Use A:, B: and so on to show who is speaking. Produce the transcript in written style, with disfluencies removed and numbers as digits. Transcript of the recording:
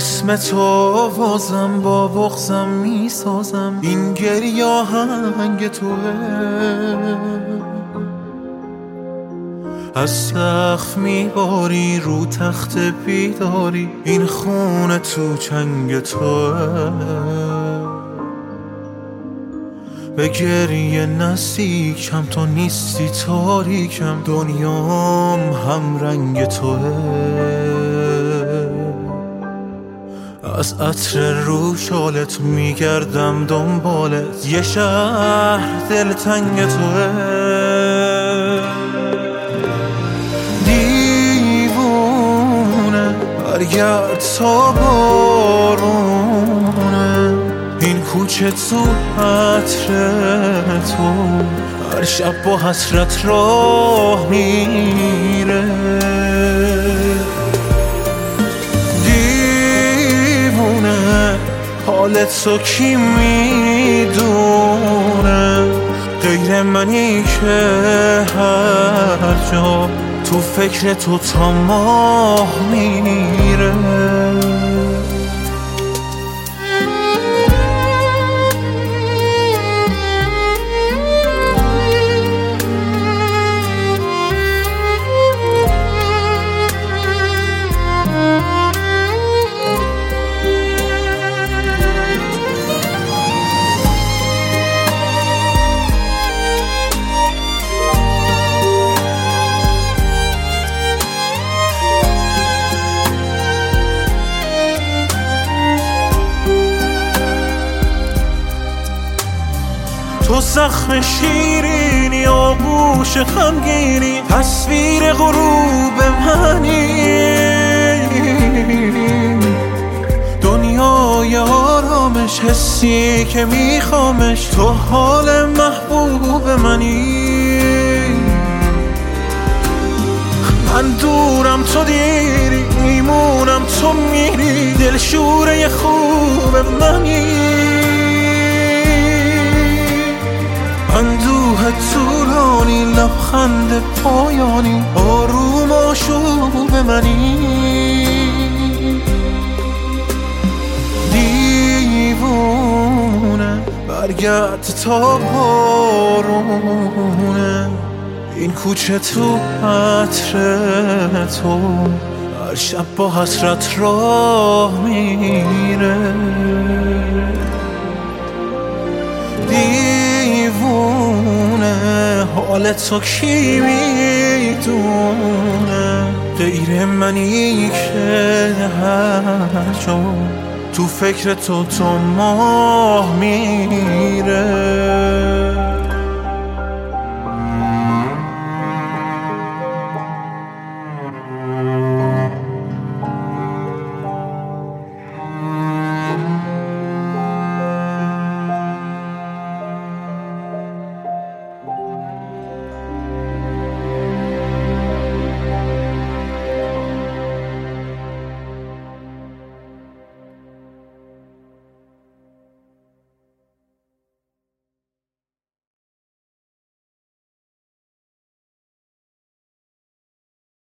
A: اسم تو بازم با بغضم میسازم، این گریه آهنگ توه. از سقف میباری رو تخت بیداری، این خونه تو چنگ توه. به گریه نزدیکم تو نیستی تاریکم، دنیام هم رنگ توه. از عطر رو شالت میگردم دنبالت، یه شهر دلتنگ توه. دیوونه برگرد تا بارونه، این کوچه تو عطر تو هر شب با حسرت راه میره. دیوونه حالت تو کی میدونه، غیر منی که هر جا تو فکر تو تا ماه میره. تو زخم شیرینی آغوش غمگینی، تصویر غروب منی. دنیای آرامش حسی که میخوامش، تو حال محبوب منی. من دورم تو دیری، میمونم تو میری، دلشوره خوب منی. اندوه طولانی لبخند پایانی، آروم آشوب منی. دیوونه برگرد تا بارونه، این کوچه تو عطر تو هر شب با حسرت راه میره. دیوونه حالت تو کی میدونه، غیر منی که هر جا تو فکر تو ماه میره.